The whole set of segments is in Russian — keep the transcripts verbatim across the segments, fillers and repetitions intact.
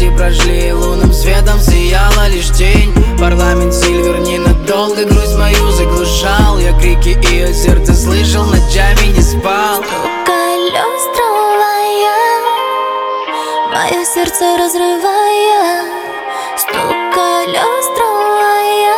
Летописи прожгли, лунным светом сияла лишь тень. Парламент Сильвер ненадолго грусть мою заглушал. Я крики ее сердца слышал, ночами не спал. Колес трамвая, мое сердце разрывая. Стук колес трамвая.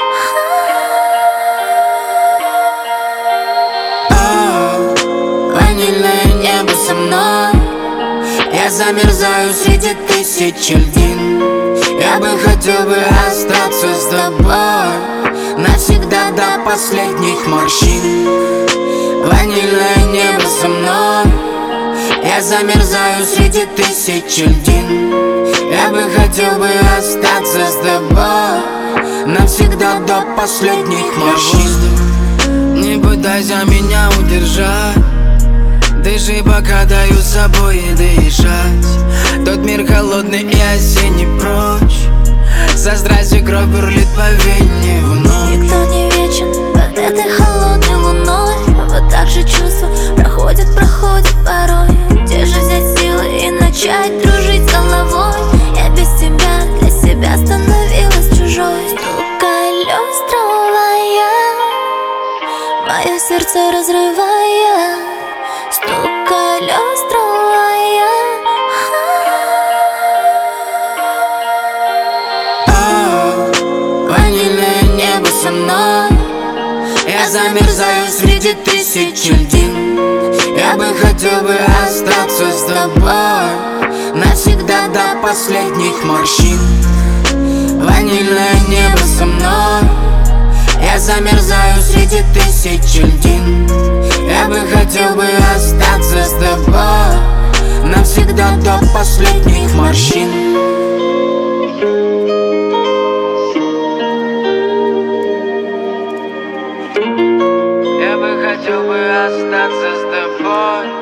Ванильное небо со мной, я замерзаю среди тысяч льдин. Я бы хотел бы остаться с тобой навсегда до последних морщин. Ванильное небо со мной, я замерзаю среди тысяч льдин. Я бы хотел бы остаться с тобой навсегда до последних морщин. Не пытайся меня удержать, дыши, пока даю собой дышать. Тот мир холодный и осенний прочь, со страстью кровь бурлит по вене вновь. Никто не вечен под этой холодной луной. Вот так же чувства проходят, проходят порой. Где же взять силы и начать дружить с головой? Я без тебя для себя становилась чужой. Стук колес трамвая, мое сердце разрывая. Стук колес трамвая. Ванильное небо со мной, я замерзаю среди тысяч льдин. Я бы хотел бы остаться с тобой навсегда до последних морщин. Ванильное небо со мной, я замерзаю среди тысяч льдин. Я бы хотел бы остаться с тобой навсегда до последних морщин. Я бы хотел бы остаться с тобой